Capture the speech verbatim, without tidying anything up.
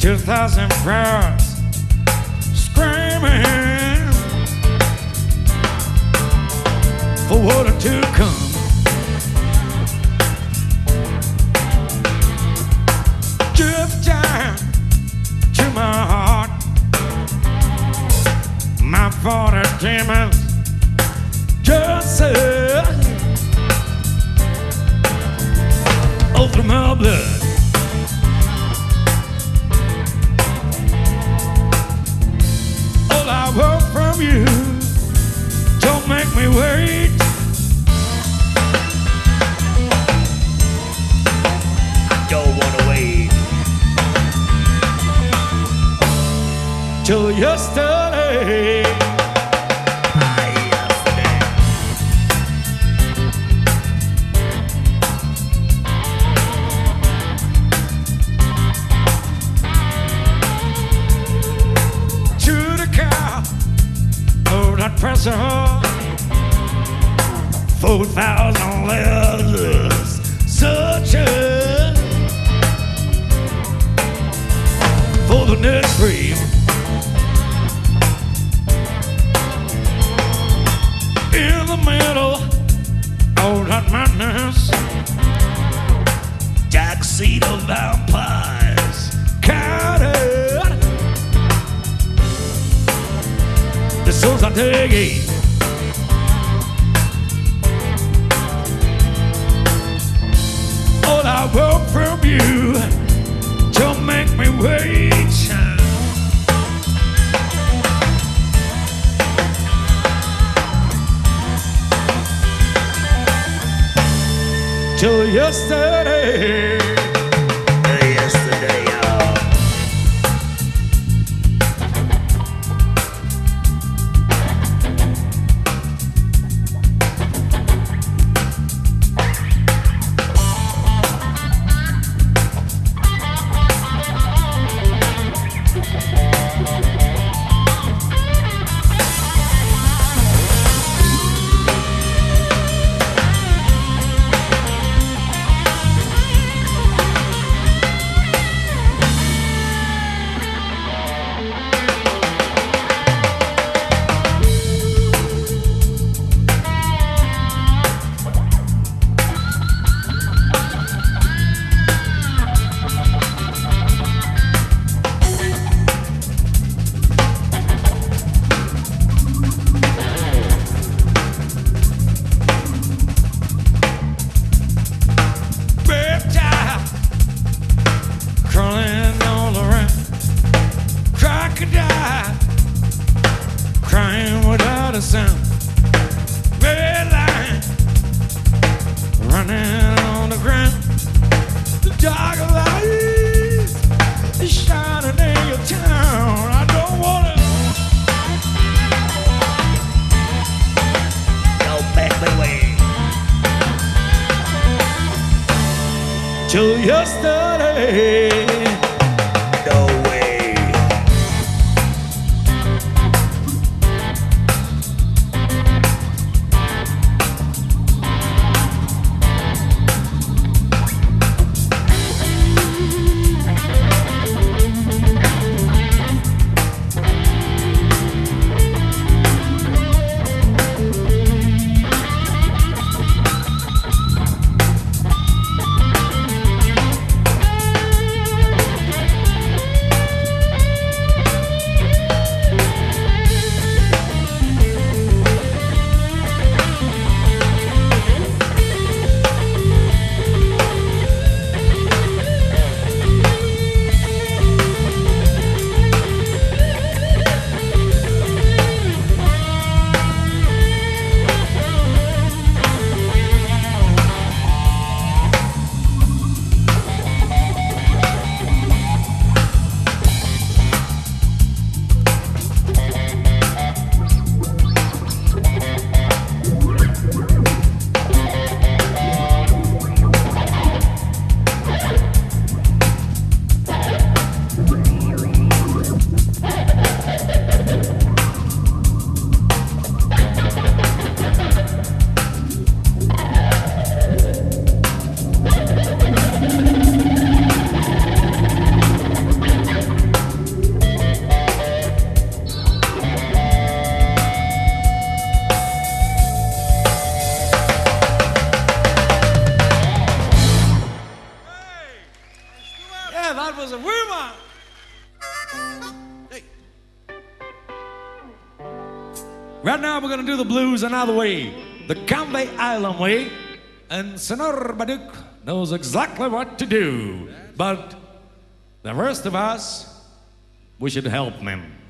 two thousand prayers screaming for water to come. Drift down to my heart, my forty demons just said over my blood. All I want from you, don't make me wait. I don't wanna wait till yesterday. Pressure, four thousand letters, searching for the next dream. In the middle of that madness, dark seed of vampires counted. The souls are digging. All I want from you, don't make me wait till yesterday. Yesterday, y'all. A sound, red line running on the ground. The dark light is shining in your town. I don't wanna go back the way till yesterday. No way. on. Hey. Right now we're gonna do the blues another way, the Conway Island way, and Senor Baduk knows exactly what to do. But the rest of us, we should help him.